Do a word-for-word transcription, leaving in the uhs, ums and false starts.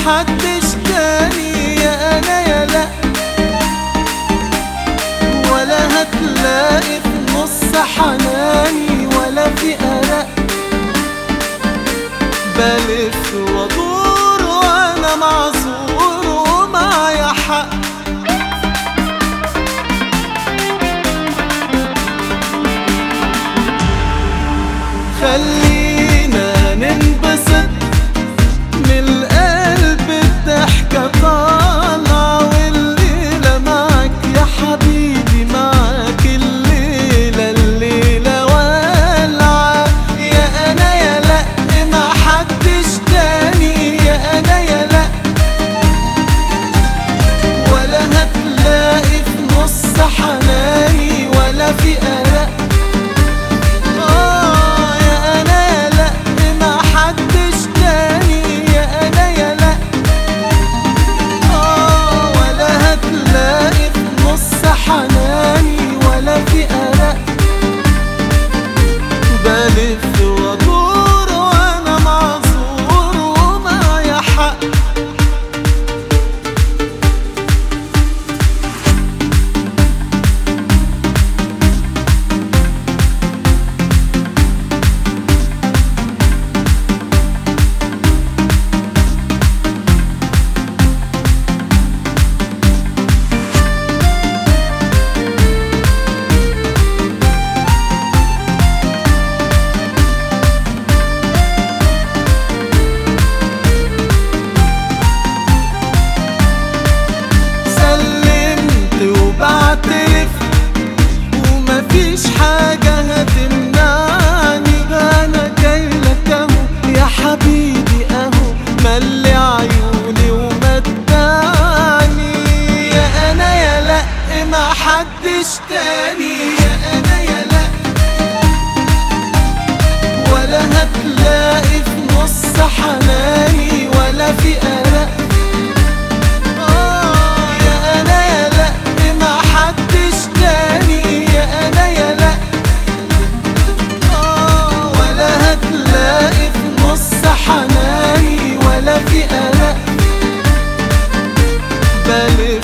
حدش تاني يا انا يا لا، ولا هتلاقي في نص حناني ولا في قلق. بلف وادور وانا معذور ومعايا حق. خلينا ننبسط من القلب، الضحكة طالعة والليلة معاك يا حبيبي، معاك الليلة الليلة والعة. يا أنا يا لأ ما حدش تاني يا أنا يا لأ، ولا هتلاقي في نص حناني ولا في قلق. بلف وادور وانا معذور ومعايا حق. بعترف ومفيش حاجة هتمنعني، أنا جايلك أهو يا حبيبي أهو، ملي عيوني ومتعني. يا أنا يا لأ ما حدش تاني يا أنا يا لأ، ولا هتلاقي في نص حناني ولا في قلق. حناني ولا في قلق. بلف